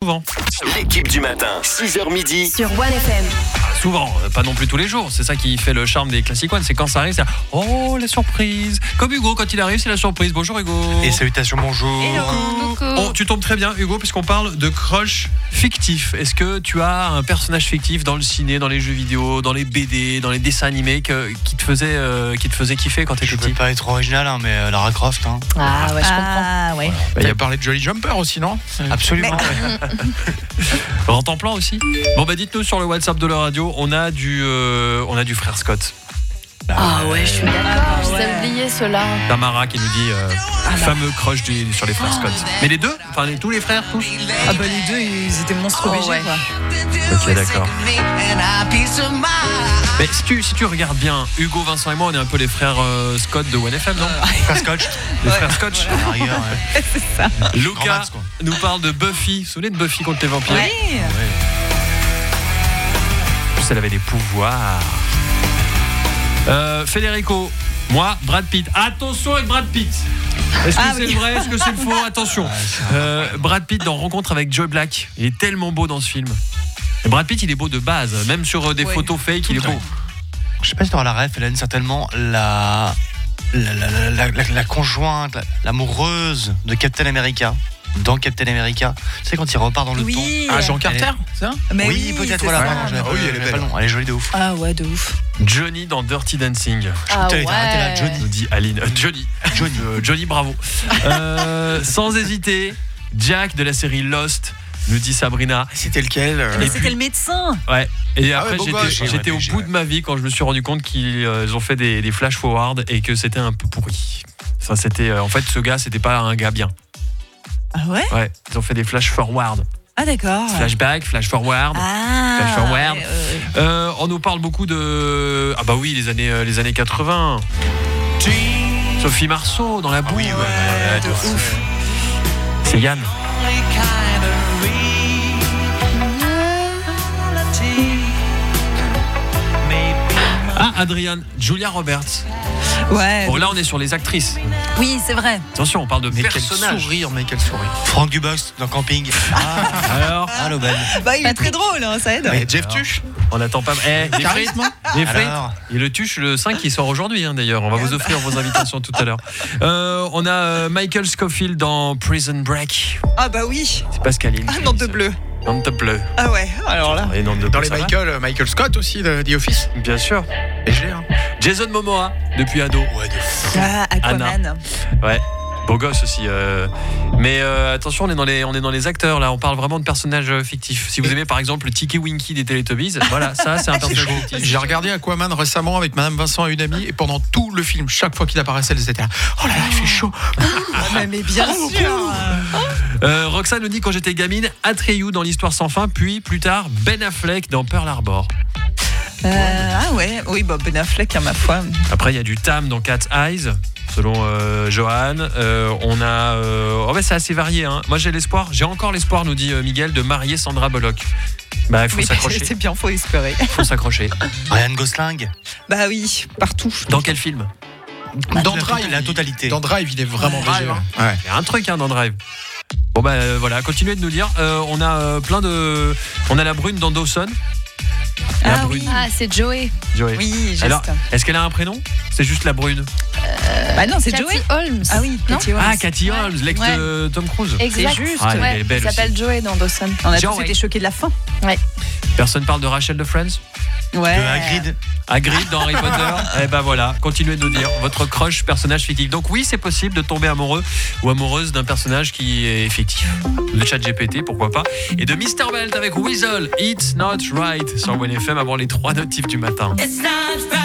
souvent. L'équipe du matin, 6h midi. Sur One FM. Souvent, pas non plus tous les jours. C'est ça qui fait le charme des Classic One. C'est quand ça arrive, c'est oh la surprise. Comme Hugo, quand il arrive, c'est la surprise. Bonjour Hugo. Et salutations, bonjour. Oh, tu tombes très bien Hugo, puisqu'on parle de crush fictif. Est-ce que tu as un personnage fictif dans le ciné, dans les jeux vidéo, dans les BD, dans les dessins animés qui te faisait kiffer quand t'étais Je petit? veux pas être original, mais Lara Croft. Ah ouais, je comprends. Ouais. Il a parlé de Jolly Jumper aussi, non? Absolument. Rentre en plan aussi. Bon bah dites-nous sur le WhatsApp de la radio, on a du frère Scott. Ah ouais, je suis d'accord. Je t'ai oublié ceux-là. Tamara qui nous dit fameux crush sur les frères Scott. Mais les deux, enfin tous les frères, tous. Ah bah les deux, ils étaient monstres BG, ouais. quoi. Ok, d'accord. Mais si tu regardes bien, Hugo, Vincent et moi, on est un peu les frères Scott de One FM, non? Frère Scotch. Les frères Scotch. À rigueur, ouais. C'est ça. Grand Lucas Max, quoi. nous parle de Buffy. Vous vous souvenez de Buffy contre les vampires? Oui. En plus, elle avait des pouvoirs. Federico, moi, Brad Pitt. Attention avec Brad Pitt. Est-ce que c'est le vrai? Est-ce que c'est le faux? Attention. Brad Pitt dans Rencontre avec Joe Black. Il est tellement beau dans ce film. Et Brad Pitt, il est beau de base. Même sur des photos fake, il est beau. Je sais pas si dans la ref, Hélène, certainement la conjointe, l'amoureuse de Captain America. Dans Captain America, tu sais quand il repart dans le temps. Ah, Jean Carter, c'est ça? Mais oui, peut-être, c'est voilà. ça. Pardon, Oui, elle est belle. pas le nom. Elle est jolie de ouf. Ah ouais, de ouf. Johnny dans Dirty Dancing. Ah Putain, t'as arrêté là, Johnny. Nous dit Aline. Johnny, bravo. Sans hésiter, Jack de la série Lost. Nous dit Sabrina. C'était lequel? Mais c'était le médecin. Ouais. Et après, beau gosse. j'étais au Ouais, bout de ma vie quand je me suis rendu compte qu'ils ont fait des flash forward et que c'était un peu pourri. Ça, c'était en fait, ce gars, c'était pas un gars bien. Ah ouais? Ouais, ils ont fait des flash forward. Ah d'accord. Flashback, flash forward. Flash forward. On nous parle beaucoup de ah bah oui, les années 80. Sophie Marceau dans la boue. Oui, ouais, de ouf. C'est Yann. Ah, Adrienne, Julia Roberts. Ouais. Bon, là, on est sur les actrices. Oui, c'est vrai. Attention, on parle de Mais quel personnages. sourire, mais quel sourire. Franck Dubosc dans Camping. Alors, Allô Ben. Bah il est très drôle, hein, ça aide. Et Jeff Tuch. on n'attend pas. Des frites, des frites. Alors Et le Tuche, le 5 qui sort aujourd'hui, d'ailleurs. On va vous offrir vos invitations tout à l'heure. On a Michael Scofield dans Prison Break. Ah bah oui. C'est Pascaline. Ah, Nantes de bleu. Nantes de bleu. Ah ouais, alors là. Et Nantes de Dans bleu, les ça va Michael Scott aussi de The Office. Bien sûr. Et je l'ai, hein. Jason Momoa, depuis ado. Ouais, de fou. Ah, Aquaman. Ouais. Beau gosse aussi. Mais attention, on est dans les acteurs là. On parle vraiment de personnages fictifs. Si vous aimez par exemple le Tiki Winky des Teletubbies, voilà, ça c'est un personnage fictif. J'ai regardé Aquaman récemment avec Madame Vincent et une amie, et pendant tout le film, chaque fois qu'il apparaissait, elles étaient là. Oh là là, il fait chaud. Mais bien sûr. Roxane nous dit quand j'étais gamine, Atreyu dans l'Histoire sans fin, puis plus tard Ben Affleck dans Pearl Harbor. Ah ouais, oui, bah Ben Affleck, ma foi. Après il y a du Tam dans Cat's Eyes. Selon Johan, on a. C'est assez varié. Moi, j'ai encore l'espoir, nous dit Miguel, de marier Sandra Bullock. Bah, il faut s'accrocher. C'est bien, faut espérer. Faut s'accrocher. Ryan Gosling. Bah oui, partout. Dans quel film? Dans Drive, la totalité. Dans Drive, il est vraiment Drive, BG. Ouais. Il y a un truc dans Drive. Bon, voilà, continuez de nous dire. On a plein de. On a la brune dans Dawson. La brune. Ah, c'est Joey. Joey. Oui, juste. Alors, est-ce qu'elle a un prénom? C'est juste la brune. Bah non, c'est Cathy Joey. Holmes. Ah oui, non Cathy Holmes. Ah, Cathy Holmes, l'ex Ouais. de Tom Cruise. Exact. C'est juste. Ah, elle est Ouais, belle il s'appelle aussi. Joey dans Dawson. On a Genre, tous été ouais. choqués de la fin. Personne parle de Rachel de Friends? Ouais. De Hagrid. Hagrid dans Harry Potter. Ben voilà, continuez de nous dire votre crush personnage fictif. Donc oui, c'est possible de tomber amoureux ou amoureuse d'un personnage qui est fictif. De ChatGPT, pourquoi pas. Et de Mr. Belt avec Weasel, It's Not Right sur WNFM avant les 3 notifs du matin. It's not right.